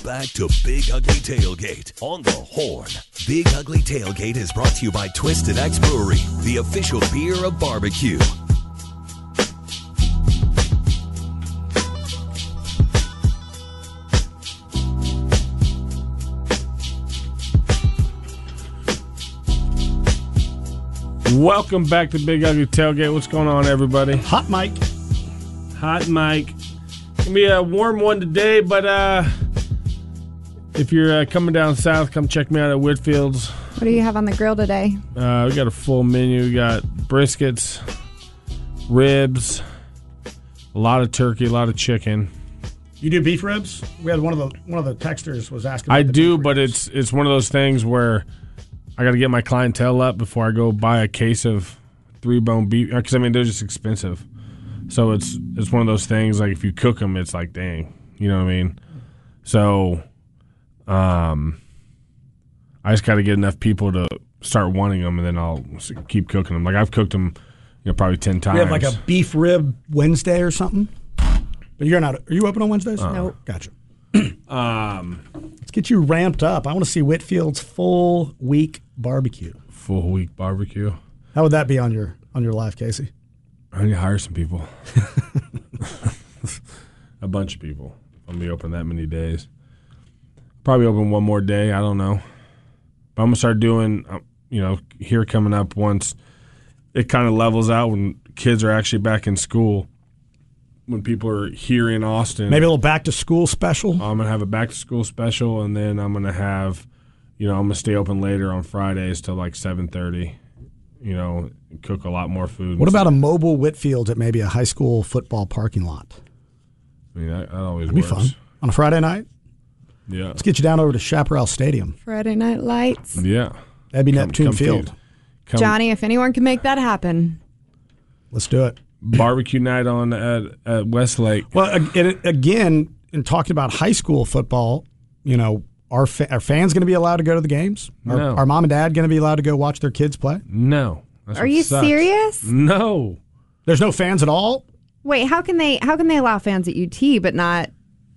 back to Big Ugly Tailgate on the Horn. Big Ugly Tailgate is brought to you by Twisted X Brewery, the official beer of barbecue. Welcome back to Big Ugly Tailgate. What's going on, everybody? Hot mic. Hot mic. Gonna be a warm one today, but if you're coming down south, come check me out at Whitfield's. What do you have on the grill today? We got a full menu. We got briskets, ribs, a lot of turkey, a lot of chicken. You do beef ribs? We had one of the texters was asking. I do, but it's one of those things where I got to get my clientele up before I go buy a case of 3-bone beef. Because, I mean, they're just expensive. So it's one of those things, like, if you cook them, it's like, dang. You know what I mean? So I just got to get enough people to start wanting them, and then I'll keep cooking them. Like, I've cooked them, probably 10 times. We have, like, a beef rib Wednesday or something? But you're not. Are you open on Wednesdays? Nope. Gotcha. Let's get you ramped up. I want to see Whitfield's full week barbecue. Full week barbecue. How would that be on your life, Casey? I need to hire some people. A bunch of people. I'm going to be open that many days. Probably open one more day. I don't know. But I'm going to start doing, here coming up once it kind of levels out when kids are actually back in school. When people are here in Austin. Maybe a little back-to-school special? I'm going to have a back-to-school special, and then I'm going to have, I'm going to stay open later on Fridays till like 7:30, cook a lot more food. What about a mobile Whitfield at maybe a high school football parking lot? I mean, that always That'd works. be fun. On a Friday night? Yeah. Let's get you down over to Chaparral Stadium. Friday Night Lights. Yeah. That'd be Neptune Field. Johnny, if anyone can make that happen. Let's do it. Barbecue night at Westlake. Well, again, in talking about high school football, are fans going to be allowed to go to the games? No. Are mom and dad going to be allowed to go watch their kids play? No. Are you serious? No. There's no fans at all? Wait, how can they allow fans at UT but not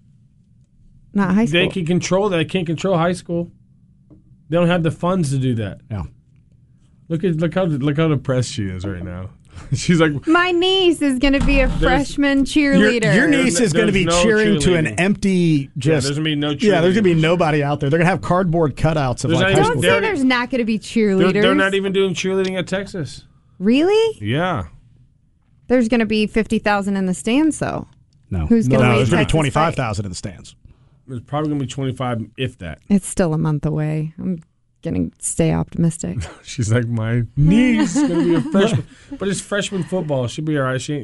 high school? They can control that. They can't control high school. They don't have the funds to do that. Yeah. Look how depressed she is right now. She's like, my niece is going to be a freshman cheerleader. Your niece is going to be cheering to an empty. There's going to be no cheerleaders. Yeah, there's going to be nobody out there. They're going to have cardboard cutouts of high school. Don't say there's not going to be cheerleaders. They're not even doing cheerleading at Texas. Really? Yeah. There's going to be 50,000 in the stands, though. No. Who's going to lead there's going to be Texas 25,000 in the stands. There's probably going to be 25, if that. It's still a month away. I'm going to stay optimistic. She's like, my niece is going to be a freshman. But it's freshman football. She'll be all right. She,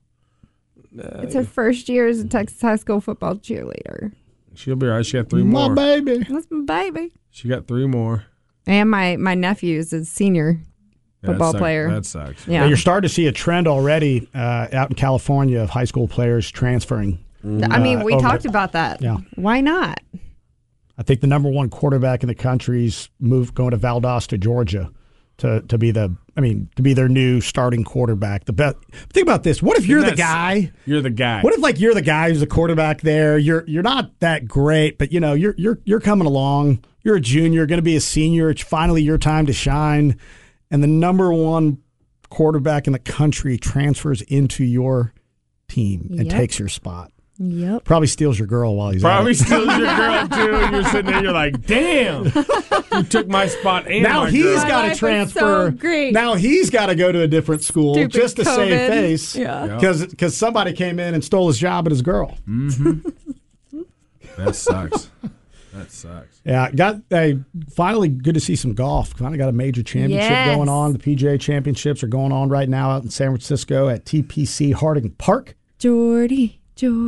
It's her first year as a Texas high school football cheerleader. She'll be all right. She got 3 more. My baby. That's my baby. She got 3 more. And my nephew is a senior football player. That sucks. Yeah. You're starting to see a trend already out in California of high school players transferring. I mean, we talked about that. Yeah. Why not? I think the number one quarterback in the country's going to Valdosta, Georgia, to be their new starting quarterback. The best. Think about this. What if you're the guy? You're the guy. What if you're the guy who's the quarterback there? You're not that great, but you're coming along. You're a junior, going to be a senior. It's finally your time to shine, and the number one quarterback in the country transfers into your team and takes your spot. Yep. Probably steals your girl while he's Probably at it. steals your girl, too. And you're sitting there, you're like, damn. You took my spot and Now my he's girl. got to transfer. So great. Now he's got to go to a different school Stupid just to save COVID. face. Yeah. Because somebody came in and stole his job and his girl. Mm-hmm. That sucks. That sucks. Yeah, finally good to see some golf. Finally got a major championship going on. The PGA championships are going on right now out in San Francisco at TPC Harding Park. Jordy.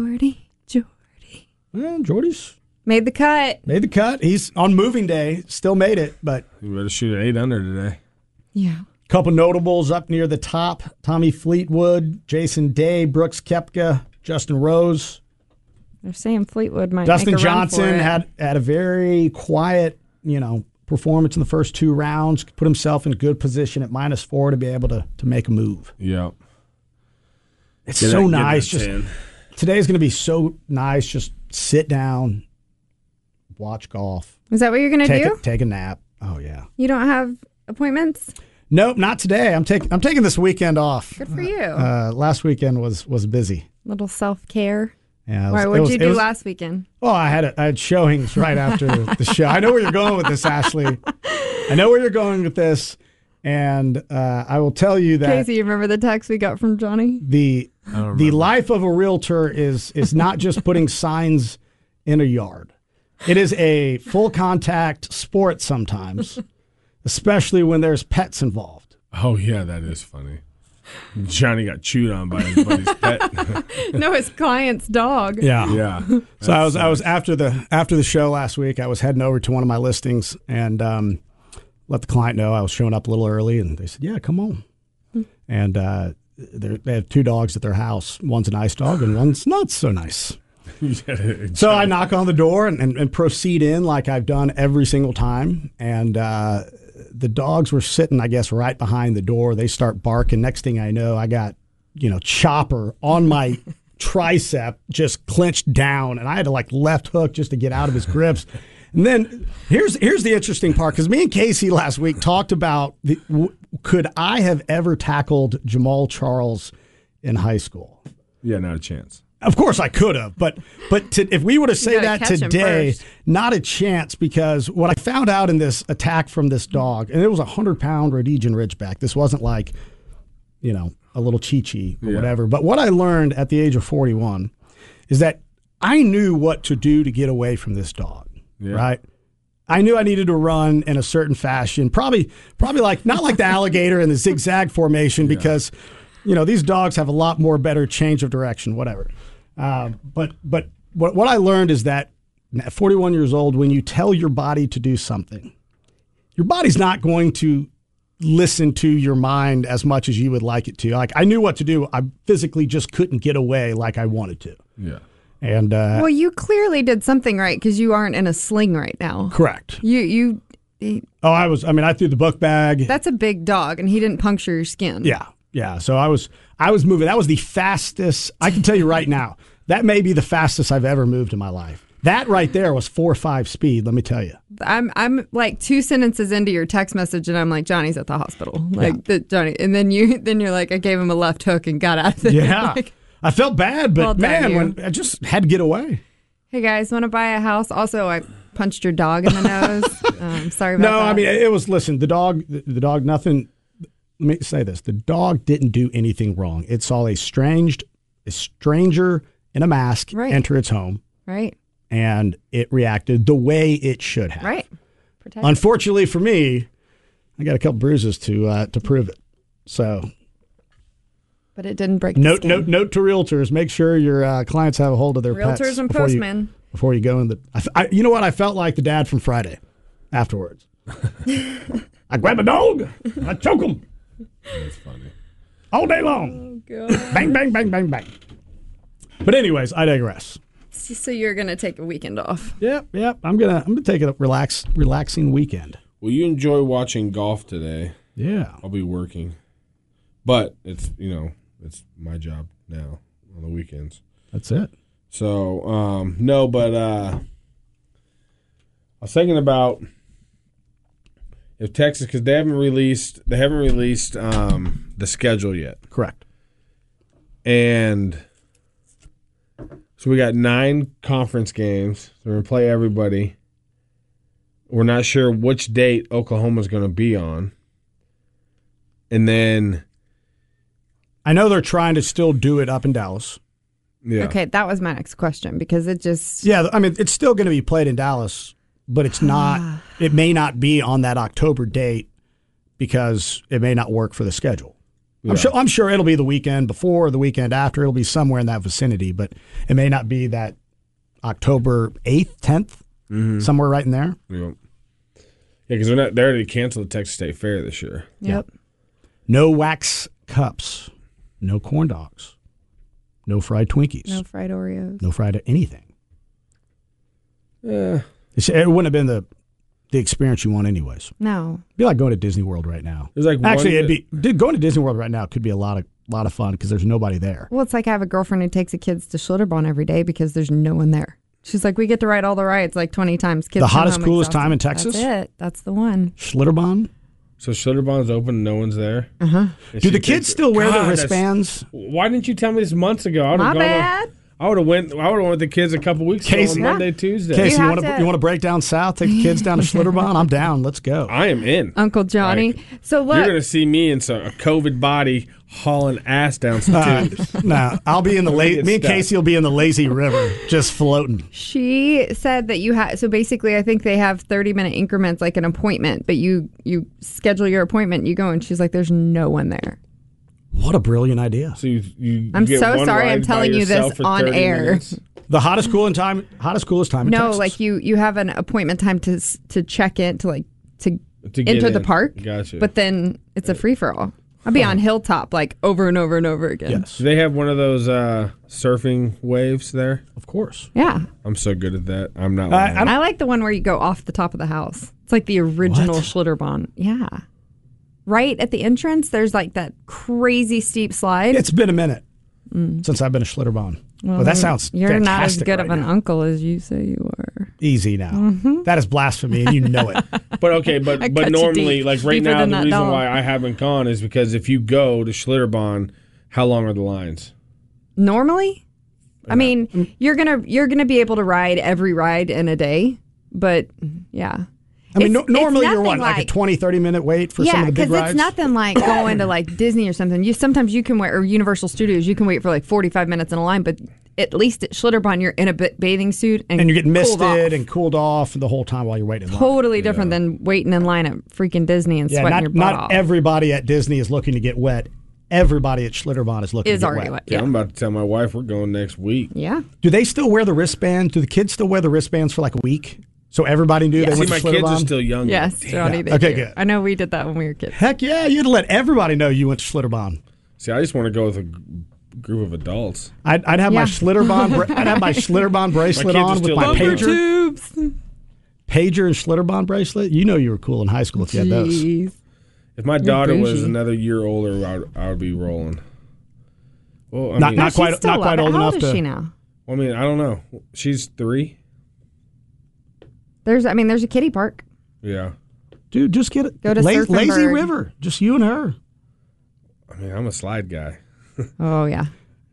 Yeah, Jordy's Made the cut. He's on moving day. Still made it, but You better shoot at 8 under today. Yeah. couple notables up near the top. Tommy Fleetwood, Jason Day, Brooks Koepka, Justin Rose. They're saying Fleetwood might Dustin make a run Johnson for it. had a very quiet, performance in the first 2 rounds. Put himself in good position at -4 to be able to make a move. Yeah. It's so nice. Today's going to be so nice. Just sit down, watch golf, Is that what you're going to do? take a nap. Oh yeah. You don't have appointments? Nope, not today. I'm taking this weekend off. Good for you. Last weekend was busy. Little self-care. Yeah. All right, what did you do last weekend? Oh, I had showings right after the show. I know where you're going with this, Ashley. I know where you're going with this, and I will tell you that Casey, you remember the text we got from Johnny? the life of a realtor is not just putting signs in a yard. It is a full contact sport sometimes, especially when there's pets involved. Oh yeah, that is funny. Johnny got chewed on by his buddy's pet. No, his client's dog. Yeah. Yeah. So I was after the show last week. I was heading over to one of my listings and let the client know I was showing up a little early, and they said, "Yeah, come on." And they have 2 dogs at their house. One's a nice dog, and one's not so nice. So I knock on the door and proceed in like I've done every single time. And the dogs were sitting, I guess, right behind the door. They start barking. Next thing I know, I got, Chopper on my tricep just clenched down, and I had to left hook just to get out of his grips. And then here's the interesting part, because me and Casey last week talked about could I have ever tackled Jamal Charles in high school? Yeah, not a chance. Of course I could have, but if we were to say that catch him today, first. not a chance, because what I found out in this attack from this dog, and it was a 100-pound Rhodesian Ridgeback. This wasn't like, a little Chi-Chi or whatever. But what I learned at the age of 41 is that I knew what to do to get away from this dog, right? I knew I needed to run in a certain fashion, probably like not like the alligator in the zigzag formation, because these dogs have a lot more better change of direction, whatever. But what I learned is that at 41 years old, when you tell your body to do something, your body's not going to listen to your mind as much as you would like it to. Like, I knew what to do. I physically just couldn't get away like I wanted to. Yeah. And Well, you clearly did something right, because you aren't in a sling right now. correct. You I threw the book bag. That's a big dog, and he didn't puncture your skin. Yeah. So I was moving. That was the fastest. I can tell you right now, that may be the fastest I've ever moved in my life. That right there was 4.5 speed. Let me tell you. I'm like 2 sentences into your text message, and I'm like, Johnny's at the hospital. Johnny, and then you're like, I gave him a left hook and got out of there. Yeah. Like, I felt bad, but Well done, when I just had to get away. hey guys, want to buy a house? Also, I punched your dog in the nose. Sorry about that. No, I mean, it was, listen, the dog, nothing. Let me say this. The dog didn't do anything wrong. It saw a stranger in a mask enter its home. Right. And it reacted the way it should have. Right. Protect. Unfortunately for me, I got a couple bruises to prove it. So, But it didn't break the note skin. to realtors: make sure your clients have a hold of their pets Realtors and before postmen. before you go in the. You know what? I felt like the dad from Friday. Afterwards, I grab a dog, I choke him That's funny. all day long. Oh, God. Bang, bang, bang, bang, bang. But anyways, I digress. So you're going to take a weekend off. Yep. I'm gonna take a relaxing weekend. Well, you enjoy watching golf today. Yeah. I'll be working, but it's it's my job now on the weekends. That's it. So no, but I was thinking about if Texas, because they haven't released the schedule yet, Correct. and so we got 9 conference games. So we're gonna play everybody. We're not sure which date Oklahoma's going to be on, and then I know they're trying to still do it up in Dallas. yeah, Okay, that was my next question, because it just... Yeah, I mean, it's still going to be played in Dallas, but it's not. It may not be on that October date because it may not work for the schedule. Yeah. I'm sure it'll be the weekend before or the weekend after. It'll be somewhere in that vicinity, but it may not be that October 8th, 10th, somewhere right in there. Yeah, because they already canceled the Texas State Fair this year. Yep. No wax cups, no corn dogs, no fried Twinkies, No fried Oreos. no fried anything. Yeah, It wouldn't have been the experience you want anyways. No. It'd be like going to Disney World right now. There's like Actually, going to Disney World right now could be a lot of fun because there's nobody there. Well, it's like I have a girlfriend who takes the kids to Schlitterbahn every day because there's no one there. She's like, we get to ride all the rides like 20 times. Kids The come hottest, home coolest exhausted. time in Texas? That's it. That's the one. Schlitterbahn. So Schlitterbahn's open, no one's there. Do the kids still wear the wristbands? Why didn't you tell me this months ago? I would My have gone. bad. I would have went with the kids a couple weeks ago Casey- on Monday, Tuesday. Casey, You you have want to- to break down south? Take the kids down to Schlitterbahn? I'm down. Let's go. I am in. Uncle Johnny. Like, So look. You're going to see me in a COVID body hauling ass down some tubes. No, I'll be in the get me and stuck. Casey will be in the lazy river, just floating. She said that you have, so basically, I think they have 30-minute increments, like an appointment, but you schedule your appointment, you go, and she's like, there's no one there. What a brilliant idea! So you I'm get so one sorry ride I'm by telling you yourself this for on 30 air. minutes. The hottest, coolest time in No, Texas. like you have an appointment time to check in, to To get enter the in. park. Gotcha. But then it's a free-for-all. I'll be on Hilltop like over and over and over again. Yes, Do they have one of those surfing waves there? of course. Yeah. I'm so good at that. I'm not lying. I don't- I like the one where you go off the top of the house. It's like the original What? Schlitterbahn. Yeah. Right at the entrance, there's like that crazy steep slide. It's been a minute since I've been a Schlitterbahn. Well, that sounds You're not as fantastic good right of an now. uncle as you say you are. Easy now. That is blasphemy, and you know it. But okay, I but cut you normally, deep. like right Deeper now, than the that reason dog. why I haven't gone is because if you go to Schlitterbahn, how long are the lines? Normally, I mean, you're gonna be able to ride every ride in a day, but yeah. I mean, It's normally you're nothing what, like a 20, 30-minute wait for some Yeah, of the big because rides? it's nothing like going to like Disney or something. Sometimes you can wait, or Universal Studios, you can wait for like 45 minutes in a line, but at least at Schlitterbahn, you're in a bathing suit and and you're getting cooled off. misted and cooled off the whole time while you're waiting in line. Totally different than waiting in line at freaking Disney and Yeah, sweating your butt not off. everybody at Disney is looking to get wet. Everybody at Schlitterbahn is looking Is to get already wet. wet. Yeah. I'm about to tell my wife we're going next week. Yeah. Do they still wear the wristband? Do the kids still wear the wristbands for like a week? So everybody knew they See, went my to kids are Schlitterbahn? still young. Yes, Johnny. They Okay, do. good. I know we did that when we were kids. Heck yeah, you had to let everybody know you went to Schlitterbahn. See, I just want to go with a group of adults. I'd have my Yeah. Schlitterbahn. I'd have my Schlitterbahn bracelet kids are on with still my little. pager, Tubes. pager and Schlitterbahn bracelet. You know you were cool in high school if you had those. Jeez. If my daughter was bougie. another year older, I would be rolling. Well, I Not- mean, not She's quite- still not quite up. old How enough old is to- she now? I mean, I don't know. She's 3. There's a kiddie park. Yeah. Dude, just get it. Go to Lazy Surfenberg. River. Just you and her. I mean, I'm a slide guy. Oh yeah,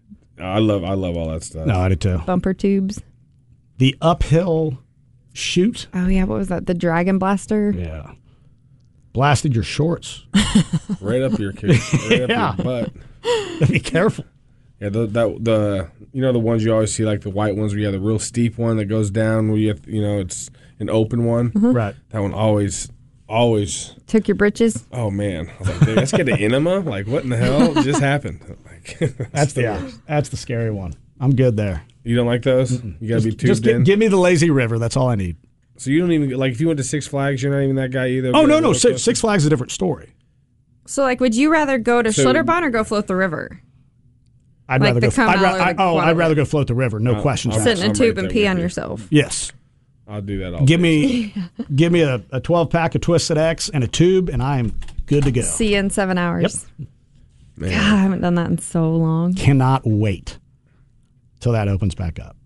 I love all that stuff. No, I did too. bumper tubes. The uphill shoot. Oh yeah, what was that? The Dragon Blaster. Yeah. Blasted your shorts. Right up your right Yeah. up your butt. Be careful. Yeah, the you know the ones you always see, like the white ones where you have the real steep one that goes down where you have, it's an open one. Right. That one always. Took your britches. Oh man, I was like, let's get an enema. Like, what in the hell just happened? Like, That's the the worst. That's the scary one. I'm good there. You don't like those? You gotta be Just tubed in. give me the lazy river. That's all I need. So you don't even like if you went to Six Flags, you're not even that guy either. Oh Get a no, roller coaster? Six Flags is a different story. So like, would you rather go to So- Schlitterbahn or go float the river? I'd Like rather the go. Canal or the I'd Guadalupe. rather go float the river. No questions I'm- asked. Sit in a I'm tube right and there pee with on you. yourself. Yes. I'll do that all. Give day. me a 12-pack of Twisted X and a tube, and I am good to go. See you in 7 hours. Man. God, I haven't done that in so long. Cannot wait till that opens back up.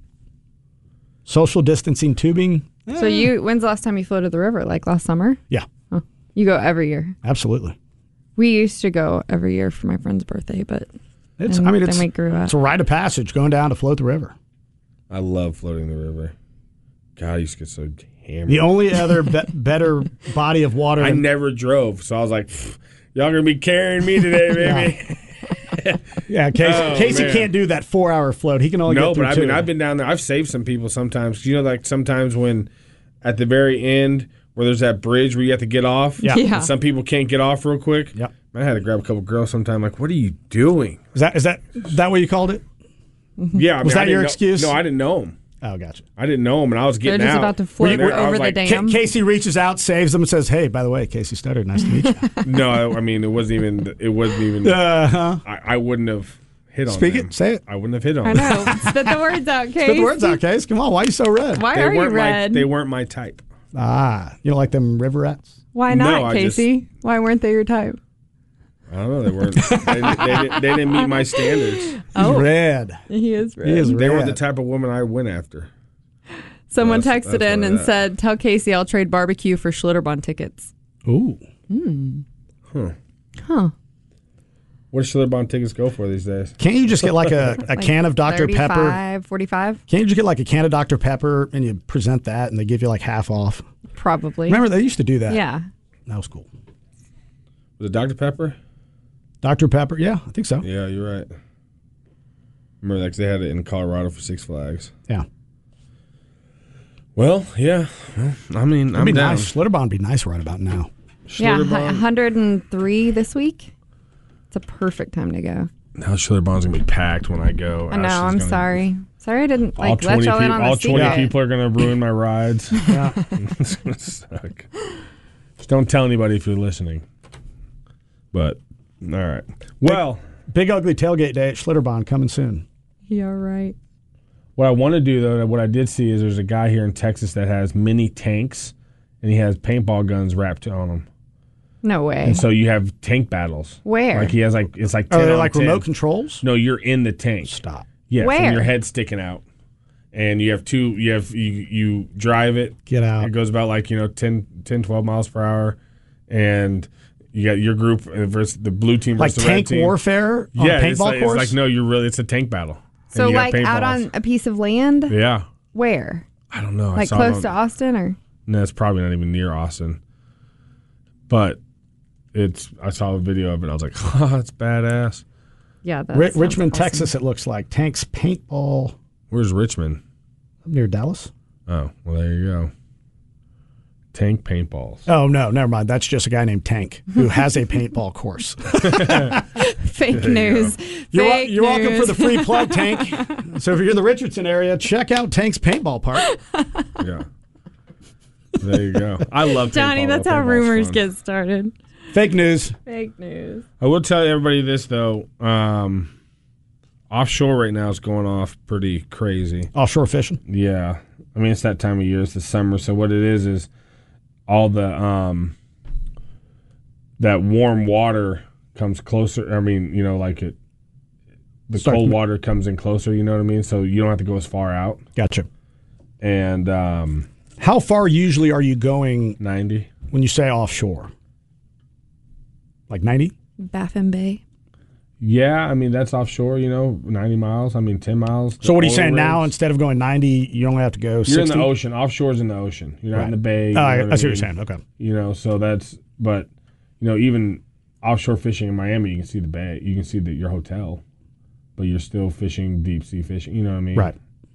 Social distancing tubing. So when's the last time you floated the river? Like last summer? Yeah, You go every year. absolutely. We used to go every year for my friend's birthday, but It's. And I mean, then it's. we grew up. It's a rite of passage going down to float the river. I love floating the river. God, I used to get so hammered. The only other better body of water. I never drove, so I was like, y'all gonna be carrying me today, baby. Yeah, Casey man. can't do that 4-hour float. He can only No, get through but I two. mean, I've been down there. I've saved some people sometimes. Like sometimes when at the very end where there's that bridge where you have to get off. Yeah. Yeah. And some people can't get off real quick. Yep. I had to grab a couple girls sometime. Like, what are you doing? Is that what you called it? Yeah, I mean, Was that I didn't your know- excuse? No, I didn't know them. Oh, gotcha. I didn't know them, and I was they're getting just out. about to float I was over the like, dam. Casey reaches out, saves them, and says, "Hey, by the way, Casey Studdard, nice to meet you." No, I mean, it wasn't even. Uh-huh. I wouldn't have hit on Speak them. it. Say it. I wouldn't have hit on I them. know. Spit the words out, Case. Spit the words out, Case. Come on. Why are you so red? Why They are you weren't red? they weren't my type. Ah, you don't like them river rats? Why No, not, I Casey? Why weren't they your type? I don't know. They weren't. they didn't meet my standards. He's red. He is red. He is They red. weren't the type of woman I went after. Someone That's texted in why and that- said, "Tell Casey I'll trade barbecue for Schlitterbahn tickets." Ooh. Huh. What do Schlitterbahn tickets go for these days? Can't you just get like a can of Dr. Pepper? 35, 45? Can't you just get like a can of Dr. Pepper and you present that and they give you like half off? Probably. Remember, they used to do that. Yeah. That was cool. Was it Dr. Pepper? Dr. Pepper? Yeah, I think so. Yeah, you're right. Remember that because they had it in Colorado for Six Flags. Yeah. Well, yeah. Well, I mean, It'd I'm be down. nice. Schlitterbahn would be nice right about now. Yeah, Schlitterbahn. 103 this week. It's a perfect time to go. Now Schlitterbahn's going to be packed when I go. I know. Ashley's I'm gonna- sorry. Sorry I didn't All let 20 y'all in people, on the all 20 secret. people are going to ruin my rides. Yeah. It's going to suck. Just don't tell anybody if you're listening. But, all right. Well, Big Ugly Tailgate Day at Schlitterbahn coming soon. Yeah, right. what I want to do, though, what I did see is there's a guy here in Texas that has mini tanks, and he has paintball guns wrapped on them. No way. And so you have tank battles. Where? Like he has it's like 10 Are they on like 10. remote controls? No, you're in the tank. Stop. Yes, Where? and your head's sticking out. And you have you drive it. Get out. It goes about 10, 12 miles per hour. And you got your group versus the blue team Like versus the red tank team. warfare on Yeah, a paintball it's course? like, no, it's a tank battle. And so you got like out paintballs. on a piece of land? Yeah. Where? I don't know. I Like saw close it to on- Austin or? No, it's probably not even near Austin. But I saw a video of it. I was like, oh, that's badass. Yeah, that's Richmond, Texas, it looks like. Tanks paintball Where's Richmond? up near Dallas. Oh, well, there you go. Tank paintballs. Oh, no, never mind. That's just a guy named Tank who has a paintball course. Fake news. Fake You're welcome for news. the free plug, Tank. So if you're in the Richardson area, check out Tank's paintball park. Yeah. There you go. I love Johnny, paintball. that's how Paintball's rumors fun. get started. Fake news. Fake news. I will tell everybody this, though. Offshore right now is going off pretty crazy. Offshore fishing. Yeah. I mean, it's that time of year. It's the summer. So what it is all the that warm water comes closer. I mean, the Starts cold mo- water comes in closer, you know what I mean? So you don't have to go as far out. Gotcha. And How far usually are you going 90. when you say offshore? Like 90? Baffin Bay. Yeah, I mean, that's offshore, 90 miles. I mean, 10 miles. So what are you Oil saying now? rigs. Instead of going 90, you only have to go 60? You're in the ocean. Offshore's in the ocean. You're not in the bay. You know I what see I what you're mean? saying. Okay. So that's, but, even offshore fishing in Miami, you can see the bay. You can see your hotel, but you're still fishing, deep sea fishing. You know what I mean? Right.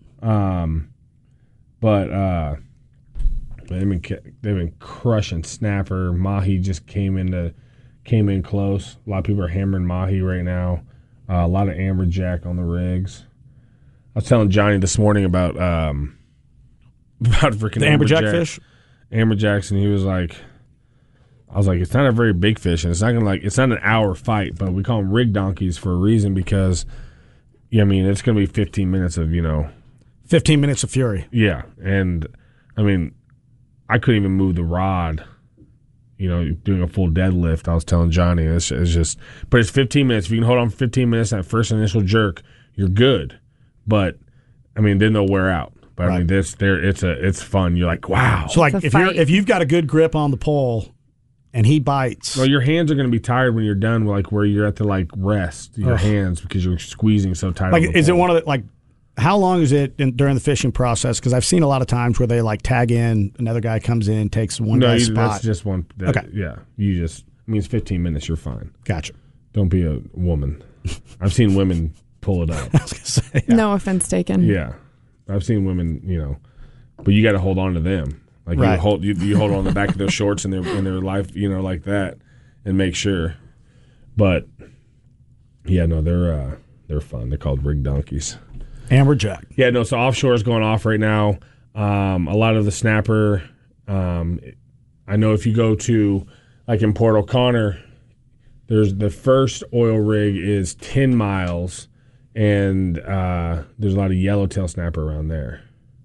But they've been crushing snapper. Mahi just came in close. A lot of people are hammering mahi right now. A lot of amberjack on the rigs. I was telling Johnny this morning about freaking The amberjack fish? Amberjacks, and he was like, I was like, it's not a very big fish, and it's not an hour fight, but we call them rig donkeys for a reason because, it's going to be 15 minutes of 15 minutes of fury. yeah, and I mean, I couldn't even move the rod. Doing a full deadlift. I was telling Johnny, it's just, but it's 15 minutes. If you can hold on for 15 minutes, that first initial jerk, you're good. But I mean, then they'll wear out. But I mean, it's fun. You're like, wow. So like It's a fight. if you've got a good grip on the pole and he bites, Well, your hands are going to be tired when you're done. Like where you're at the rest your hands because you're squeezing so tight. like on the is it pole. one of the how long is it during the fishing process? Because I've seen a lot of times where they tag in, another guy comes in, takes one No, guy's that's spot. just one. Okay. Yeah, it's 15 minutes. You're fine. Gotcha. Don't be a woman. I've seen women pull it up. I was gonna say, No offense taken. Yeah, I've seen women, but you got to hold on to them. Like Right. you hold on the back of their shorts and their life, like that, and make sure. But yeah, no, they're fun. They're called rig donkeys. amberjack. Yeah, no. So offshore is going off right now. A lot of the snapper. I know if you go to in Port O'Connor, there's the first oil rig is 10 miles, and there's a lot of yellowtail snapper around there.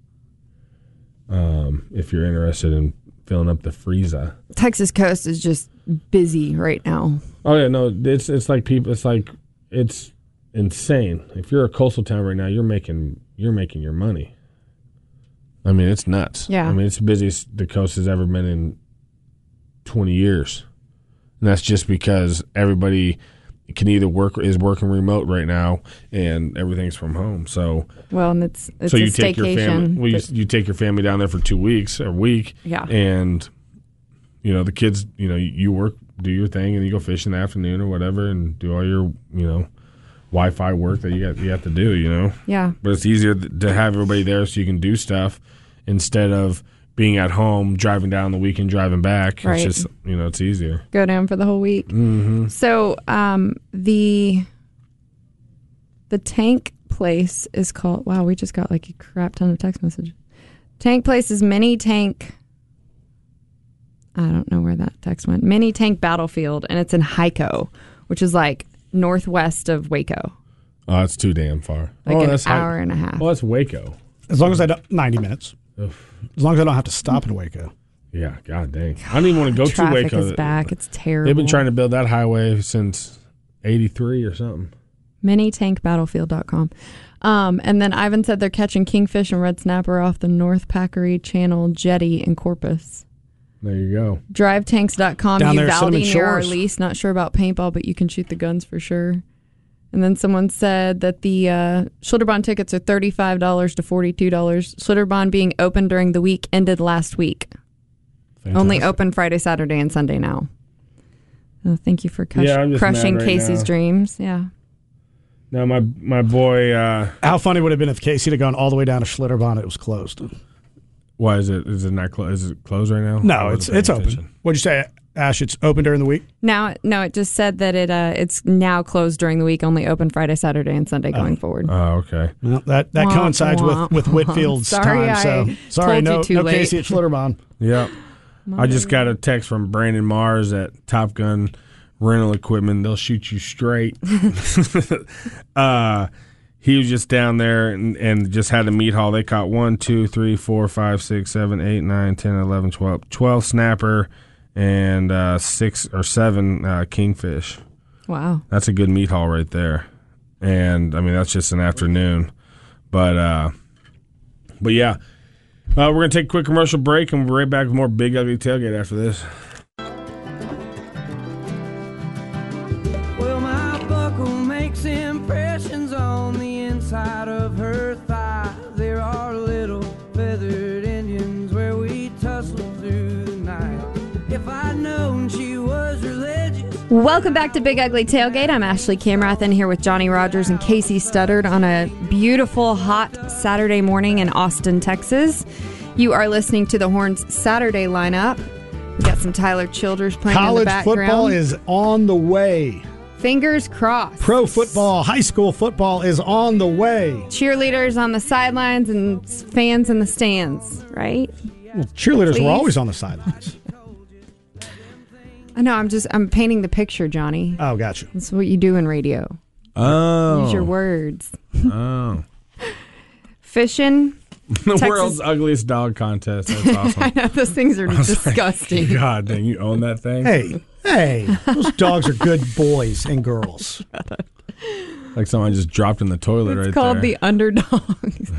If you're interested in filling up the freezer. Texas coast is just busy right now. Oh yeah, no, it's like people. It's insane. If you're a coastal town right now, you're making your money. I mean, it's nuts. Yeah. I mean, it's the busiest the coast has ever been in 20 years. And that's just because everybody can either is working remote right now and everything's from home. So and it's so a you take your family. staycation. Well, you take your family down there for 2 weeks or a week. Yeah. And the kids, you work, do your thing, and you go fish in the afternoon or whatever, and do all your Wi-Fi work that you have to do. Yeah. But it's easier to have everybody there so you can do stuff instead of being at home, driving down the weekend, driving back. Right. It's just, it's easier. Go down for the whole week. Mm-hmm. So the tank place is called, wow, we just got like a crap ton of text messages. Tank place is Mini Tank, I don't know where that text went, Mini Tank Battlefield, and it's in Hyco, which is like northwest of Waco. Oh, that's too damn far. Like that's an hour and a half. Well, that's Waco. As long as I don't, 90 minutes. Oof. As long as I don't have to stop in Waco. Yeah, god dang. I don't even want to go to Traffic Waco. is back. It's terrible. They've been trying to build that highway since 83 or something. Minitankbattlefield.com. And then Ivan said they're catching kingfish and red snapper off the North Packery Channel jetty in Corpus. There you go. Drivetanks.com, Down there at Uvalde Cinnamon near our Shores. lease. Not sure about paintball, but you can shoot the guns for sure. And then someone said that the Schlitterbahn tickets are $35 to $42. Schlitterbahn being open during the week ended last week. Fantastic. Only open Friday, Saturday, and Sunday now. Oh, thank you for I'm just crushing mad right Casey's now. dreams. Yeah. Now, my boy... How funny would it have been if Casey had gone all the way down to Schlitterbahn and it was closed? why is it? Is it not closed? Is it closed right now? No, it's open. What'd you say, Ash? It's open during the week? No, it just said that it's now closed during the week, only open Friday, Saturday, and Sunday going forward. Oh, okay. Well, that coincides with Whitfield's Sorry, time. So sorry, told you no too late. Casey at Schlitterbahn. Yep. I just got a text from Brandon Mars at Top Gun Rental Equipment. They'll shoot you straight. He was just down there and just had a meat haul. They caught 1, 2, 3, 4, 5, 6, 7, 8, 9, 10, 11, 12 snapper and 6 or 7 kingfish. Wow. That's a good meat haul right there. And, I mean, that's just an afternoon. But yeah. We're going to take a quick commercial break, and we'll be right back with more Big Ugly Tailgate after this. Well, my buckle makes impressions on the inside of her thigh. There are little feathered Indians where we tussle through the night. If I'd known she was religious. Welcome back to Big Ugly Tailgate. I'm Ashley Camrathan here with Johnny Rogers and Casey Studdard on a beautiful, hot Saturday morning in Austin, Texas. You are listening to the Horns Saturday lineup. We got some Tyler Childers playing in the College background. football is on the way. Fingers crossed. Pro football, high school football is on the way. Cheerleaders on the sidelines and fans in the stands, right? Well, cheerleaders Please. were always on the sidelines. I know, I'm painting the picture, Johnny. Oh, gotcha. That's what you do in radio. Oh. Use your words. Oh. Fishing. The Texas- world's ugliest dog contest. That's awesome. I know, those things are disgusting. God dang, you own that thing? Hey, those dogs are good boys and girls. Like someone just dropped in the toilet It's right called there. the Underdogs.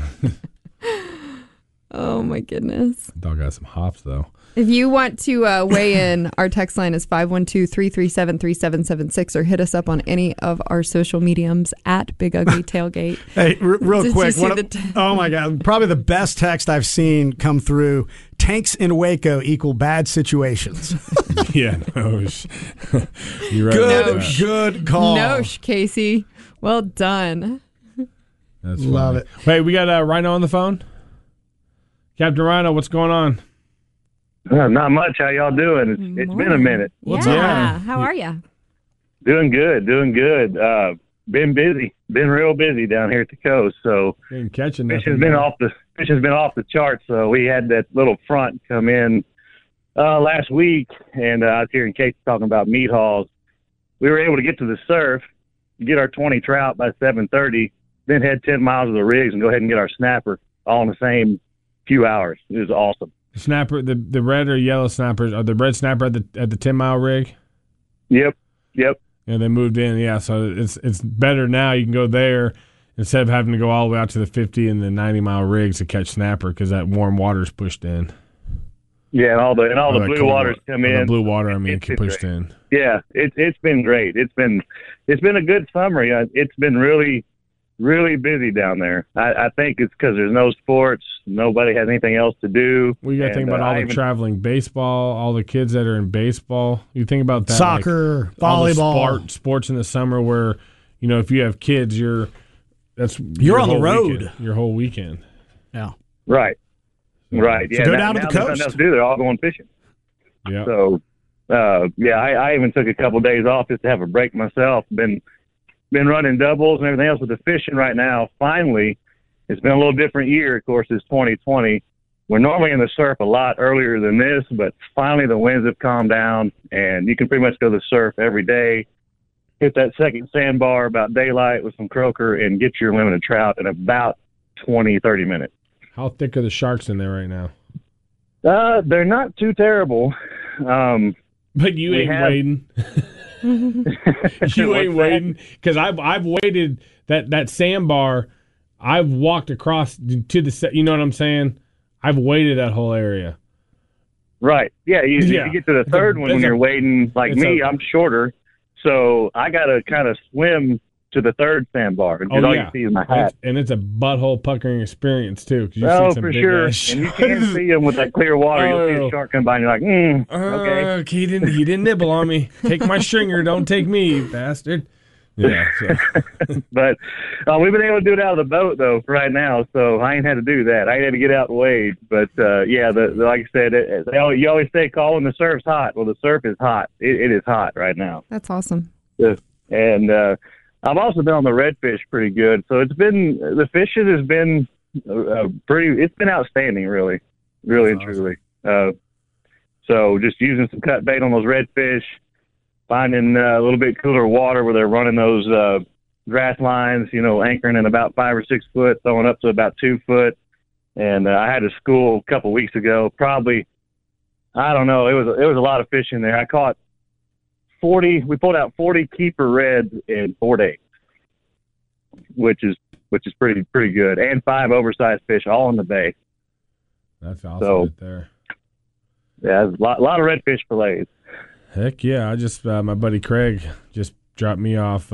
Oh, my goodness. Dog got some hops, though. If you want to weigh in, our text line is 512-337-3776 or hit us up on any of our social mediums at Big Ugly Tailgate. Hey, real Did you quick. see the Oh, my God. Probably the best text I've seen come through. Tanks in Waco equal bad situations. Yeah, no. You're right. Good call. Nosh, Casey. Well done. That's Love funny. it. Wait, we got Rhino on the phone? Captain Rhino, what's going on? Not much. How y'all doing? It's been a minute. Yeah. How are you? Doing good. Been busy. Been real busy down here at the coast. So Ain't catching fishing's nothing. been off the charts. So we had that little front come in last week, and I was hearing Casey talking about meat hauls. We were able to get to the surf, get our 20 trout by 7:30, then head 10 miles of the rigs and go ahead and get our snapper all in the same few hours. It was awesome. Snapper, the red or yellow snappers, are the red snapper at the 10-mile rig? Yep. Yeah, they moved in. Yeah, so it's better now. You can go there instead of having to go all the way out to the 50 and the 90-mile rigs to catch snapper because that warm water's pushed in. Yeah, and all the Or blue cold waters come in. The blue water, I mean, It's been pushed great. in. Yeah, it's been great. It's been a good summer. It's been really, really busy down there. I think it's because there's no sports. Nobody has anything else to do. Well, you got to think about all the traveling baseball, all the kids that are in baseball. You think about that. Soccer, all the volleyball. sports in the summer where, if you have kids, you're on your the whole road. weekend, your whole weekend. Yeah. Right. Right. So Yeah. go down to the now there's nothing coast. else to do. They're all going fishing. Yeah. So, I even took a couple of days off just to have a break myself. Been running doubles and everything else with the fishing right now. Finally, it's been a little different year. Of course, it's 2020. We're normally in the surf a lot earlier than this, but finally the winds have calmed down, and you can pretty much go to the surf every day, hit that second sandbar about daylight with some croaker, and get your limit of trout in about 20, 30 minutes. How thick are the sharks in there right now? They're not too terrible. But you We ain't have- waiting. You ain't What's that? waiting because I've waited that sandbar. I've walked across to the. You know what I'm saying? I've waited that whole area. Right. Yeah. You get to the third one when you're waiting. Like me, I'm shorter, so I got to kind of swim to the third sandbar because all you see is my hat. And it's a butthole puckering experience too. 'Cause you Oh, see some for big sure. ass And you can see them with that clear water. You'll see Oh. a shark come by, and you're like, okay. Okay, he didn't nibble on me. Take my stringer, don't take me, you bastard. Yeah. So. But we've been able to do it out of the boat though for right now, so I ain't had to do that. I ain't had to get out and wade. But like I said, you always say call when the surf's hot. Well, the surf is hot. It is hot right now. That's awesome. And I've also been on the redfish pretty good. So the fishing has been it's been outstanding, really, really and truly. So just using some cut bait on those redfish, finding a little bit cooler water where they're running those grass lines, anchoring in about 5 or 6 foot, throwing up to about 2 foot. And I had a school a couple weeks ago, probably, I don't know, it was a lot of fish in there. I caught 40. We pulled out 40 keeper reds in 4 days, which is pretty good, and 5 oversized fish all in the bay. That's awesome right there. Yeah, a lot of redfish fillets. Heck yeah! I just my buddy Craig just dropped me off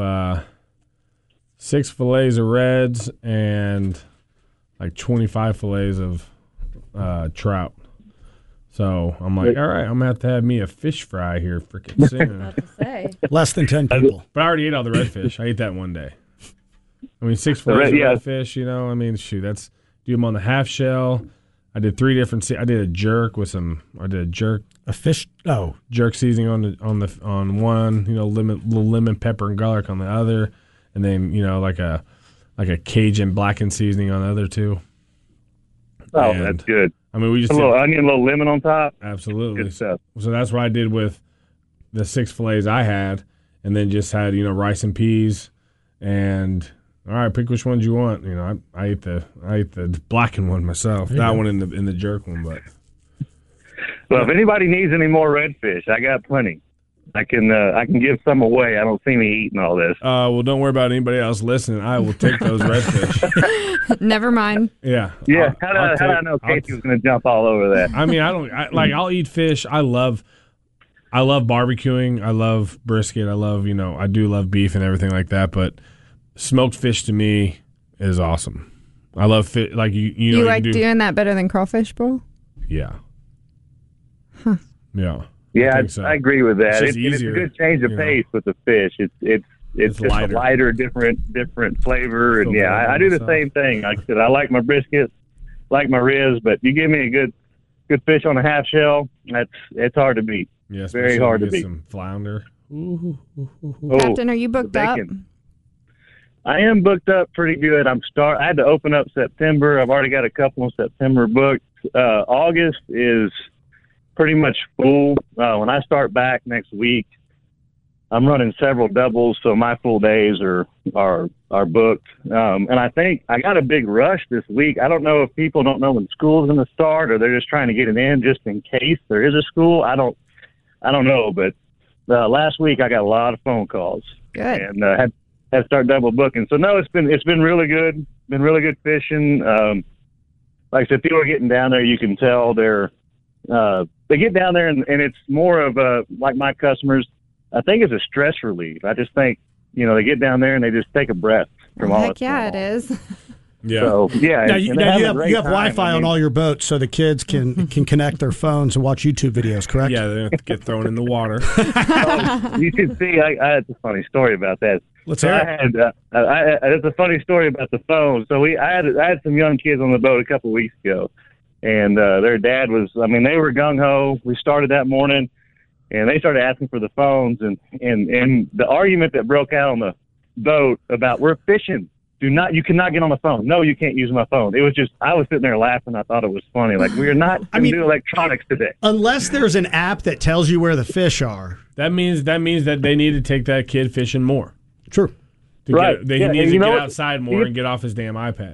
6 fillets of reds and like 25 fillets of trout. So I'm like, all right, I'm gonna have to have me a fish fry here freaking soon. Say. Less than 10 people. But I already ate all the redfish. I ate that one day. I mean, 6 fillets of redfish. I mean, shoot, that's do them on the half shell. I did 3 different. I did a jerk with some. I did a jerk. A fish. Oh, jerk seasoning on one. Little lemon, pepper, and garlic on the other, and then like a Cajun blackened seasoning on the other 2. Oh, And, that's good. I mean, we just A little onion, a little lemon on top. Absolutely. Good stuff. So that's what I did with the 6 fillets I had, and then just had rice and peas, and all right, pick which ones you want. I ate the blackened one myself. That one in the jerk one, but. Well, if anybody needs any more redfish, I got plenty. I can give some away. I don't see me eating all this. Well, don't worry about anybody else listening. I will take those redfish. Never mind. Yeah. Yeah. How did I know Casey was going to jump all over that? I mean, I'll eat fish. I love barbecuing. I love brisket. I love, I do love beef and everything like that. But smoked fish to me is awesome. I love fish. Like you like doing that better than crawfish bowl? Yeah. Huh. Yeah. Yeah, So. I agree with that. It's It's a easier, good change of pace with the fish. It's just lighter. a lighter, different flavor. And Feel better I do the myself. same thing. Like I said, I like my brisket, like my ribs, but you give me a good fish on a half shell, it's hard to beat. Yeah, very hard to get beat. some flounder. Ooh. Oh, Captain, are you booked the up? bacon. I am booked up pretty good. I had to open up September. I've already got a couple in September booked. August is pretty much full. When I start back next week, I'm running several doubles, so my full days are booked. And I think I got a big rush this week. I don't know if people don't know when school's going to start, or they're just trying to get it in just in case there is a school. I don't know, but last week I got a lot of phone calls. Good. And had to start double booking. So no, it's been really good. Been really good fishing. Like I said, people are getting down there. You can tell they get down there, and it's more of like my customers. I think it's a stress relief. I just think they get down there and they just take a breath from all. Heck yeah, it is. Yeah. So yeah. Now you have Wi-Fi I mean, on all your boats, so the kids can connect their phones and watch YouTube videos. Correct? Yeah, they have to get thrown in the water. You should see. I had a funny story about that. Let's So hear I it. had it's a funny story about the phone. So I had some young kids on the boat a couple of weeks ago, and their dad was. I mean, they were gung ho. We started that morning, and they started asking for the phones, and the argument that broke out on the boat about we're fishing. You cannot get on the phone. No, you can't use my phone. It was just, I was sitting there laughing. I thought it was funny. Like, we are not going to do electronics today. Unless there's an app that tells you where the fish are. That means that they need to take that kid fishing more. True. Right. He Yeah, needs and to you know get what? outside more and get off his damn iPad.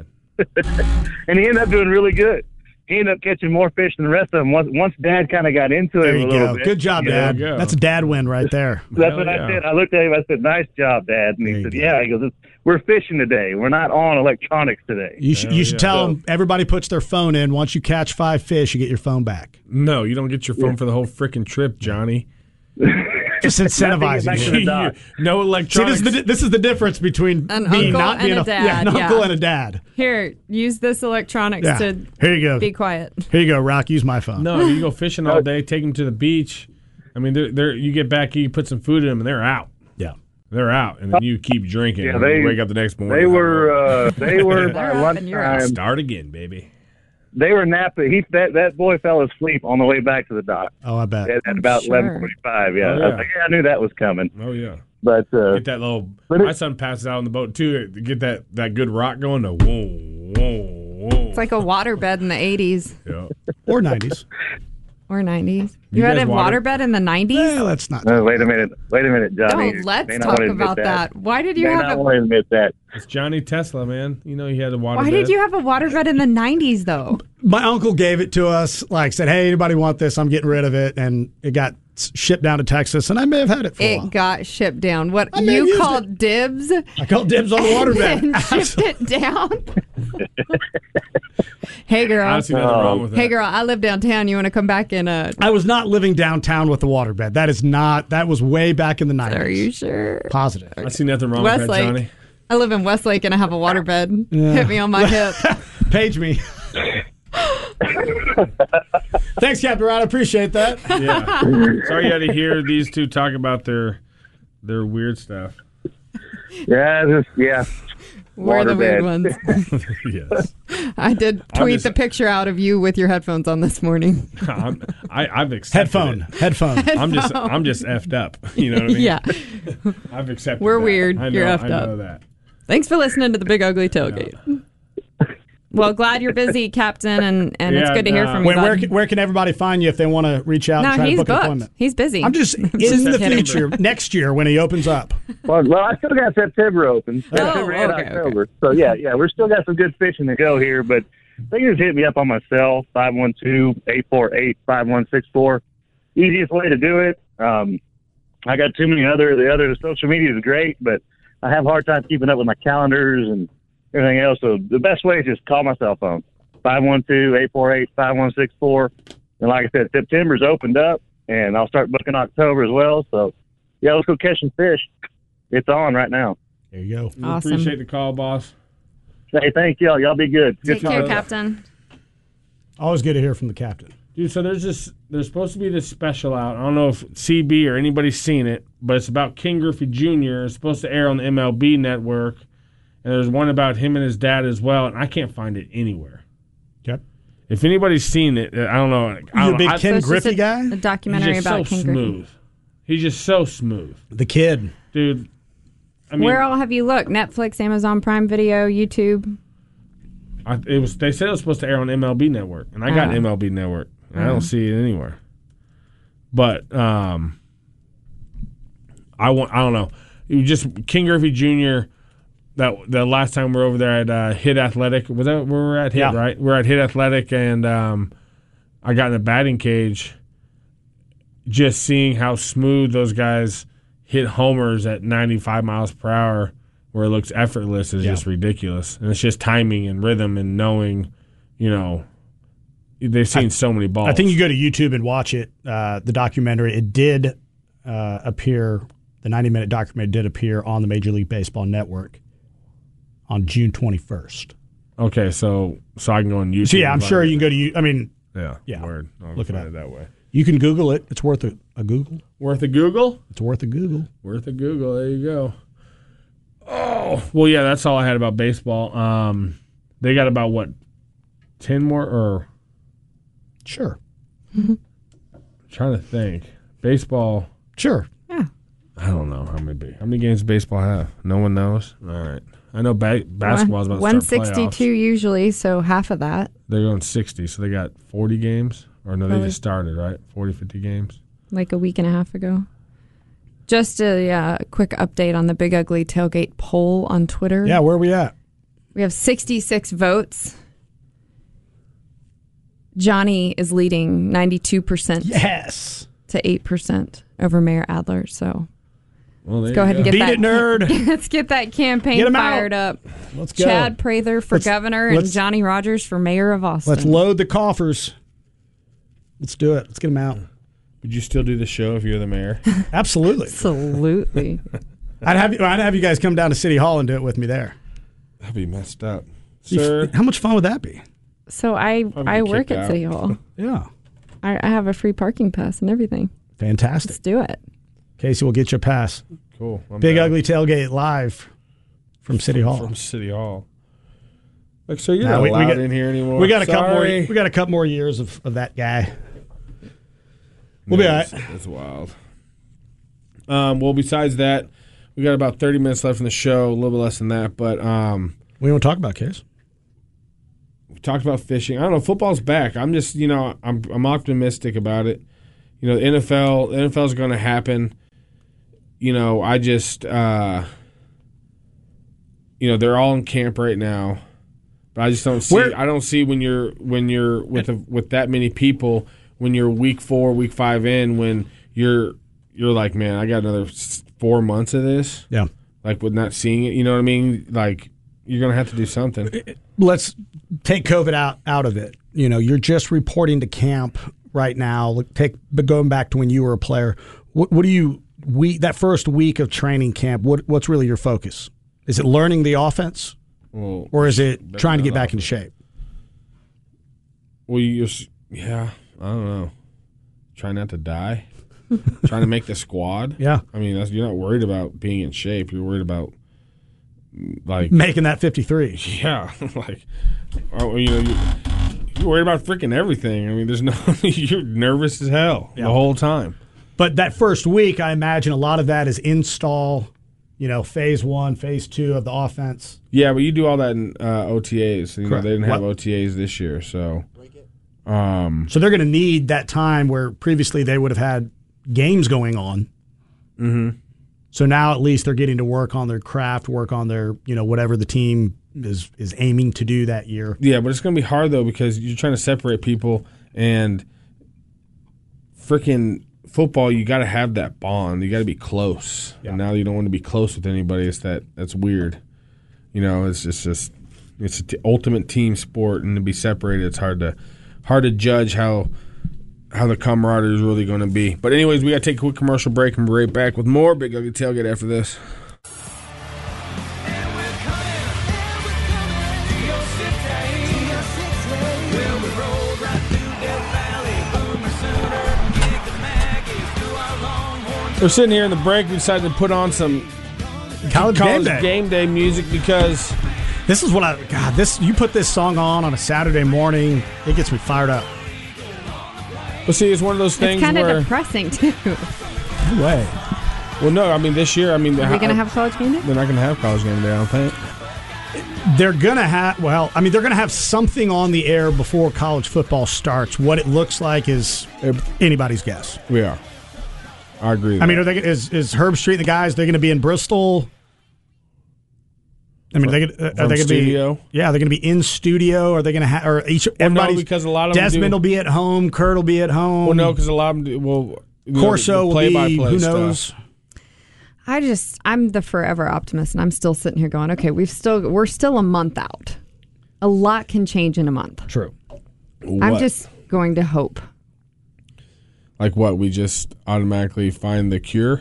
And he ended up doing really good. He ended up catching more fish than the rest of them. Once Dad kind of got into There it a you little go. bit. Good job, Yeah, Dad. there you go. That's a dad win right there. That's Hell what yeah. I said. I looked at him. I said, "Nice job, Dad." And There he you said, go. "Yeah." He goes, "We're fishing today. We're not on electronics today." You should tell them everybody puts their phone in. Once you catch 5 fish, you get your phone back. No, you don't get your phone for the whole freaking trip, Johnny. Just incentivizing Back to you. the dock. No See, electronics. this is the difference between An me uncle not being and a dad, an uncle yeah. and a dad. Here, use this electronics Yeah. to Here you go. be quiet. Here you go, Rock. Use my phone. No, you go fishing all day, take them to the beach. I mean, they're you get back, you put some food in them, and they're out. Yeah. They're out, and then you keep drinking. Yeah, and they- you wake up the next morning. They were by They're up and you're out. lunchtime. start again, baby. They were napping. That boy fell asleep on the way back to the dock Oh, I bet. at about Sure. 11:45. Yeah, Oh, yeah. I was like, I knew that was coming. Oh yeah, But get that little. But it- My son passes out on the boat too. To get that good rock going. To whoa, whoa, whoa. It's like a waterbed in the 80s Yeah. Or 90s. or 90s. You You had guys a water- waterbed in the 90s? Yeah, let's not. wait a minute, Johnny. Don't let's May not talk want to admit about that. Why did you May have not a want to admit that. It's Johnny Tesla, man. You know he had a water. Why did you have a waterbed in the 90s though? My uncle gave it to us, said, hey, anybody want this? I'm getting rid of it. And it got shipped down to Texas, and I may have had it for a while. It got shipped down. What I may have you used called dibs I called dibs on the waterbed. and shipped it down? Hey I girl. don't see nothing wrong with that. Hey girl, I live downtown. You want to come back and I was not living downtown with the waterbed. That was way back in the 90s. Are you sure? Positive. I see nothing wrong with that, Westlake. Johnny. I live in Westlake and I have a waterbed. Hit me on my hip. Page me. Thanks, Captain Rod. I appreciate that. Yeah. Sorry you had to hear these two talk about their weird stuff. Yeah. We're the weird Waterbed. ones. Yes. I did I'm tweet just- the picture out of you with your headphones on this morning. I've accepted Headphone. it. I'm just effed up. You know what I mean? Yeah. I've accepted. We're that. weird. I know, You're effed I know up. that. Thanks for listening to the Big Ugly Tailgate. Well, glad you're busy, Captain, and it's Yeah, good to hear from you. Where can everybody find you if they want to reach out and No, try to he's book an booked. appointment? He's busy. I'm just in Just the kidding. future, next year when he opens up. Well, I still got September open. September and okay, October. So yeah, we're still got some good fishing to go here. But they can just hit me up on my cell 512-848-5164. Easiest way to do it. I got too many the social media is great, but I have a hard time keeping up with my calendars and everything else. So the best way is just call my cell phone 512-848-5164. And like I said, September's opened up, and I'll start booking October as well. So yeah, let's go catch some fish. It's on right now. There you go. We Awesome. appreciate the call, boss. Hey, thank y'all. Y'all be good. Take Good care, talk. Captain. Always good to hear from the captain. Dude, so there's supposed to be this special out. I don't know if CB or anybody's seen it, but it's about King Griffey Jr. It's supposed to air on the MLB network. And there's one about him and his dad as well, and I can't find it anywhere. Okay. If anybody's seen it, I don't know. You a big Ken So it's just Griffey a guy? A documentary He's just about so King Griffey. smooth. He's just so smooth. The kid. Dude, I mean, Where all have you looked? Netflix, Amazon Prime Video, YouTube? they said it was supposed to air on MLB network, and I got Oh. MLB network, and I don't see it anywhere. But I don't know. You just King Griffey Jr. That the last time we were over there at Hit Athletic, was that where we were at? Hit, Yeah. right? We're at Hit Athletic, and I got in the batting cage. Just seeing how smooth those guys hit homers at 95 miles per hour where it looks effortless is just ridiculous. And it's just timing and rhythm and knowing, they've seen so many balls. I think you go to YouTube and watch it, the documentary. It did appear, the 90-minute documentary did appear on the Major League Baseball Network on June 21st. Okay, so I can go on YouTube. So, I'm sure you can go to YouTube. I mean, yeah. Word. I'll look find it up that way. You can Google it. It's worth a Google. Worth a Google? It's worth a Google. Worth a Google. There you go. Oh, well, yeah, that's all I had about baseball. They got about, 10 more? Or Sure. Trying to think. Baseball. Sure. Yeah. I don't know how many games does baseball have? No one knows? All right. I know basketball's about to start 162 playoffs. usually, so half of that. They're going 60, so they got 40 games? Or no, they Probably. just started, right? 40, 50 games? Like a week and a half ago. Just a quick update on the Big Ugly Tailgate poll on Twitter. Yeah, where are we at? We have 66 votes. Johnny is leading 92% Yes. to 8% over Mayor Adler. So Well, let's go ahead and get Beat that. it, nerd. Let's get that campaign Get 'em out. fired up. Let's go. Chad Prather for governor and let's- Johnny Rogers for mayor of Austin. Let's load the coffers. Let's do it. Let's get them out. Would you still do the show if you're the mayor? Absolutely. Absolutely. I'd have you guys come down to City Hall and do it with me there. That'd be messed up. Sir, How much fun would that be? So I get work kicked at out. City Hall. Yeah. I have a free parking pass and everything. Let's Fantastic. do it. Casey will get you a pass. cool. I'm Big down. Ugly Tailgate live from City Hall. From City Hall. Like, so you're Nah, not we allowed got- in here anymore. We got a couple more. Sorry. We got a couple more years of that guy. We'll be all right. It's wild. Well, besides that, we got about 30 minutes left in the show, a little bit less than that. But We want to talk about Case. we talked about fishing. I don't know. Football's back. I'm just, I'm optimistic about it. The NFL is going to happen. I just, they're all in camp right now, but I just don't see. I don't see when you're with that many people, when you're week 4, week 5 in, when you're like, man, I got another 4 months of this. Yeah. Like, with not seeing it, you know what I mean? Like, you're going to have to do something. Let's take COVID out of it. You're just reporting to camp right now. But going back to when you were a player, what do you that first week of training camp? What's really your focus? Is it learning the offense, Well, or is it trying to get back into shape? well, yeah, I don't know. Try not to die. Trying to make the squad. Yeah, I mean, you're not worried about being in shape. You're worried about, like, making that 53. yeah, like, you're worried about freaking everything. I mean, you're nervous as hell the whole time. But that first week, I imagine a lot of that is install. Phase 1, phase 2 of the offense. Yeah, but you do all that in OTAs. They didn't have What? OTAs this year, so. So they're going to need that time where previously they would have had games going on. Mm-hmm. So now at least they're getting to work on their craft, work on their, whatever the team is aiming to do that year. Yeah, but it's going to be hard, though, because you're trying to separate people, and freaking football, you got to have that bond. You got to be close. Yeah. And now you don't want to be close with anybody. That's weird. It's just it's an ultimate team sport, and to be separated, it's hard to judge how the camaraderie is really going to be. But anyways, we got to take a quick commercial break and be right back with more Big Ugly Tailgate after this. We're sitting here in the break. We decided to put on some College game day music because This is what you put this song on a Saturday morning, it gets me fired up. well, see, it's one of those things It's kind where of depressing, too. No way. well, no, I mean this year, Are we going to have college game day? They're not going to have college game day, I don't think. They're going to have, they're going to have something on the air before college football starts. What it looks like is anybody's guess. We are. I agree. With I mean, that. is Herb Street and the guys, they're going to be in Bristol? I mean, are they going to studio? be? Yeah, they're going to be in studio. Are they going to have? Or everybody's because a lot of them Desmond will be at home. Kurt will be at home. Well, no, because a lot of them. Corso will be. Who knows? I'm the forever optimist, and I'm still sitting here going, okay, we're still a month out. A lot can change in a month. True. I'm just going to hope. Like what? We just automatically find the cure?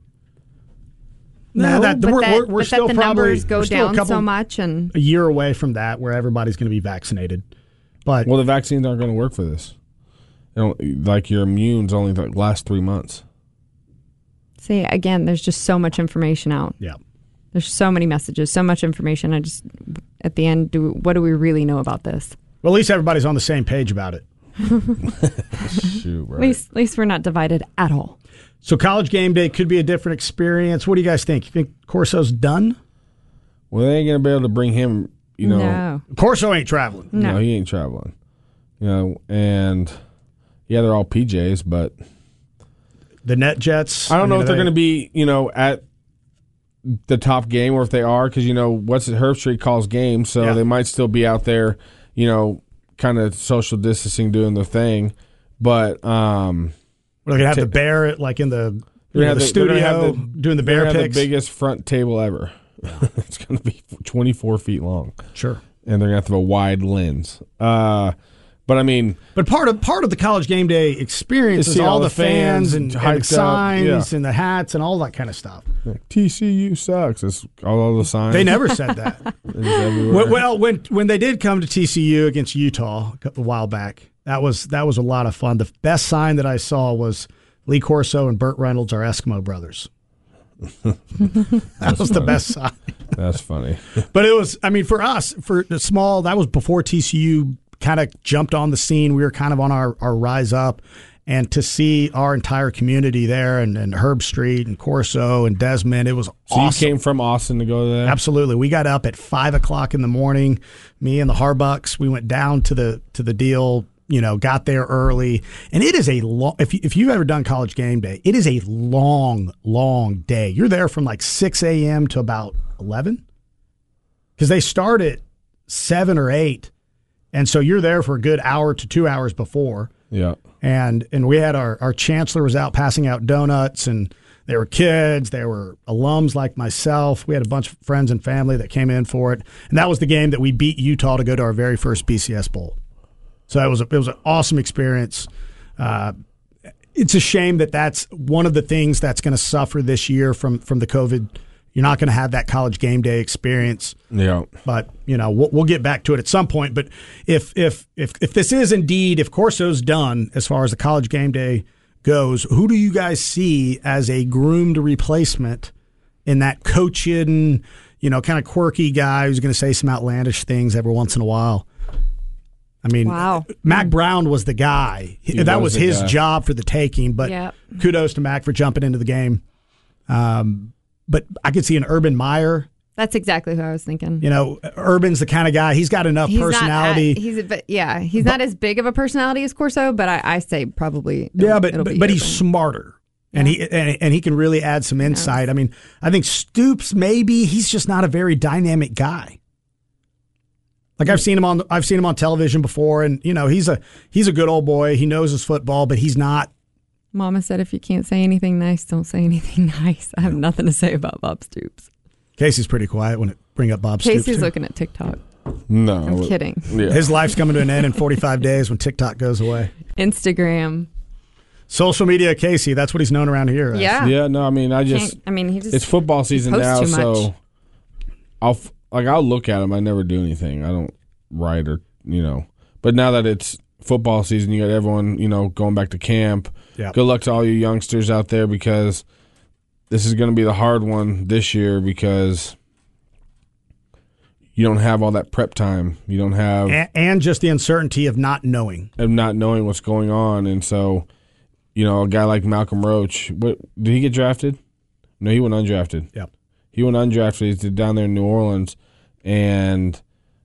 No, but we're still the probably numbers go down couple, so much, and a year away from that where everybody's going to be vaccinated. But Well, the vaccines aren't going to work for this. Like your immune's only like last 3 months. see, again, there's just so much information out. yeah. There's so many messages, so much information. I just, at the end, what do we really know about this? Well, at least everybody's on the same page about it. Shoot, right. At least we're not divided at all. So college game day could be a different experience. What do you guys think? You think Corso's done? Well, they ain't going to be able to bring him, No. Corso ain't traveling. No. he ain't traveling. And yeah, they're all PJs, but The Net Jets. I don't know if they're they- going to be, at the top game or if they are, because, Herb Street calls games, so Yeah. they might still be out there, kind of social distancing, doing their thing. But We're going to have the bear in the They're gonna have studio doing the bear they're gonna have picks. the biggest front table ever. It's going to be 24 feet long, Sure. and they're going to have a wide lens. But I mean, But part of the college game day experience To is see all all the the fans fans and hyped up, signs yeah. and the hats and all that kind of stuff. TCU sucks. It's all the signs. They never said that. It's everywhere. Well, when they did come to TCU against Utah a while back, that was a lot of fun. The best sign that I saw was Lee Corso and Burt Reynolds are Eskimo brothers. That was the best sign. That's funny. But it was, for us, for the small, that was before TCU kind of jumped on the scene. We were kind of on our rise up. And to see our entire community there and Herb Street and Corso and Desmond, it was So awesome. you came from Austin to go there? Absolutely. We got up at 5:00 in the morning. Me and the Harbucks, we went down to the deal, got there early. And it is a long, if you've ever done college game day, it is a long, long day. You're there from like 6 a.m. to about 11 because they start at 7 or 8. And so you're there for a good hour to 2 hours before. Yeah. And we had our chancellor was out passing out donuts, and there were kids, there were alums like myself. We had a bunch of friends and family that came in for it, and that was the game that we beat Utah to go to our very first BCS Bowl. So it was an awesome experience. It's a shame that that's one of the things that's going to suffer this year from the COVID. You're not going to have that college game day experience. Yeah. But we'll get back to it at some point. But if this is indeed, if Corso's done as far as the college game day goes, who do you guys see as a groomed replacement in that coaching, kind of quirky guy who's going to say some outlandish things every once in a while? I mean, Wow. Mac Brown was the guy. That was was the his guy. job for the taking. But Yep. kudos to Mac for jumping into the game. But I could see an Urban Meyer. That's exactly who I was thinking. Urban's the kind of guy. He's got enough personality. He's not as big of a personality as Corso, but I say probably. But it'll be he's Urban. smarter, and he can really add some insight. I mean, I think Stoops maybe he's just not a very dynamic guy. Like I've seen him on television before, and he's a good old boy. He knows his football, but he's not. Mama said, if you can't say anything nice, don't say anything nice. I have nothing to say about Bob Stoops. Casey's pretty quiet when it bring up Bob Stoops. Casey's too. looking at TikTok. No. I'm kidding. Yeah. His life's coming to an end in 45 days when TikTok goes away. Instagram. Social media, Casey. That's what he's known around here as. Yeah. Yeah, no, I mean, He just. it's football season posts now, too much. so I'll look at them. I never do anything. I don't write or, But now that it's football season, you got everyone, going back to camp. Yep. Good luck to all you youngsters out there because this is going to be the hard one this year because you don't have all that prep time. You don't have And just the uncertainty of not knowing. not knowing what's going on, and so a guy like Malcolm Roach, did he get drafted? No, he went undrafted. Yep. He went undrafted. He's down there in New Orleans, and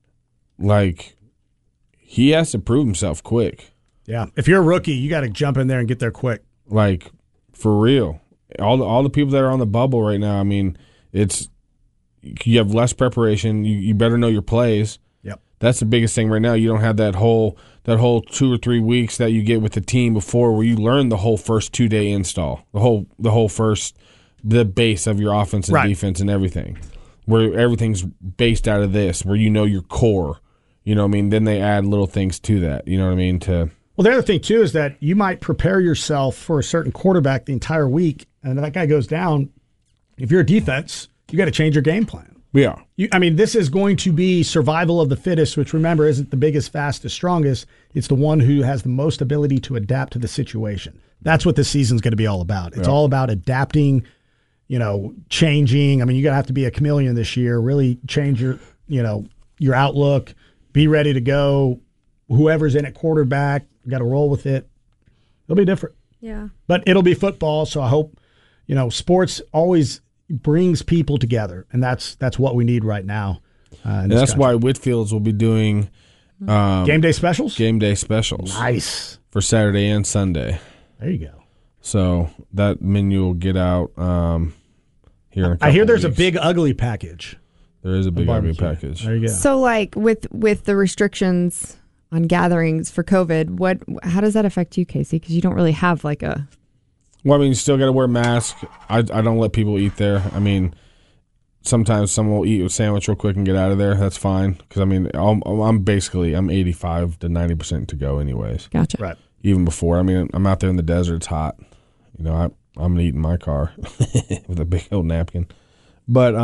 he has to prove himself quick. Yeah. If you're a rookie, you got to jump in there and get there quick. For real. All the people that are on the bubble right now, I mean, you have less preparation. You better know your plays. Yep. That's the biggest thing right now. You don't have that whole 2 or 3 weeks that you get with the team before, where you learn the whole first 2-day install, the whole first the base of your offense and Right. defense and everything, where everything's based out of this, where you know your core. You know what I mean? Then they add little things to that. You know what I mean? Well, the other thing, too, is that you might prepare yourself for a certain quarterback the entire week, and that guy goes down. If you're a defense, you got to change your game plan. Yeah. This is going to be survival of the fittest, which, remember, isn't the biggest, fastest, strongest. It's the one who has the most ability to adapt to the situation. That's what this season's going to be all about. It's all about adapting, changing. I mean, you're going to have to be a chameleon this year, really change your outlook, be ready to go. Whoever's in at quarterback, you got to roll with it. It'll be different. Yeah. But it'll be football, so I hope, sports always brings people together, and that's what we need right now. And that's why Whitfields will be doing game day specials. Game day specials. Nice for Saturday and Sunday. There you go. So that menu will get out here in a couple I hear there's weeks. a big ugly package. There is a big ugly barbecue. package. There you go. So, like with the restrictions on gatherings for COVID, how does that affect you, Casey? Because you don't really have like a. Well, I mean, you still got to wear a mask. I don't let people eat there. I mean, sometimes someone will eat a sandwich real quick and get out of there. That's fine. Because, I mean, I'm 85 to 90% to go anyways. Gotcha. Right. Even before. I mean, I'm out there in the desert. It's hot. I'm going to eat in my car with a big old napkin. But,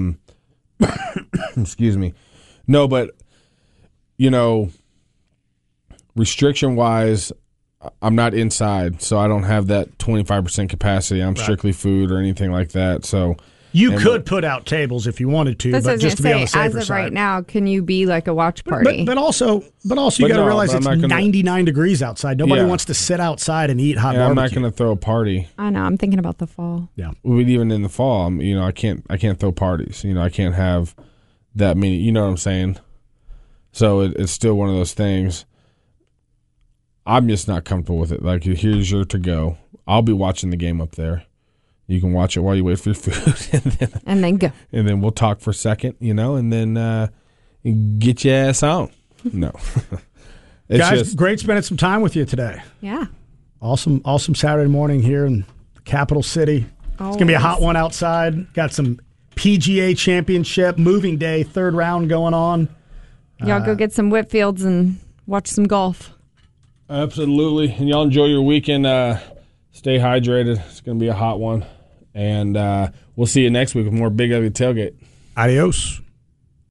excuse me. No, but, restriction-wise, I'm not inside, so I don't have that 25% capacity. I'm strictly food or anything like that. So you could put out tables if you wanted to, That's what I but was just to gonna be on the say, safer as of side. right now, can you be like a watch party? But also you got to no, realize but it's I'm not gonna- 99 degrees outside. Nobody Yeah. wants to sit outside and eat hot and I'm barbecue. not going to throw a party. I know. I'm thinking about the fall. Yeah. Even in the fall, I can't throw parties. I can't have that many. You know what I'm saying? So it's still one of those things. I'm just not comfortable with it. Like, here's your to go. I'll be watching the game up there. You can watch it while you wait for your food, And then go. and then we'll talk for a second, and then get your ass on. No, it's Guys, just great spending some time with you today. Yeah. Awesome Saturday morning here in the capital city. It's going to be a hot one outside. Got some PGA Championship moving day, third round going on. Y'all go get some Whitfields and watch some golf. absolutely. And y'all enjoy your weekend. Stay hydrated. It's going to be a hot one, and we'll see you next week with more Big Ugly Tailgate. Adios.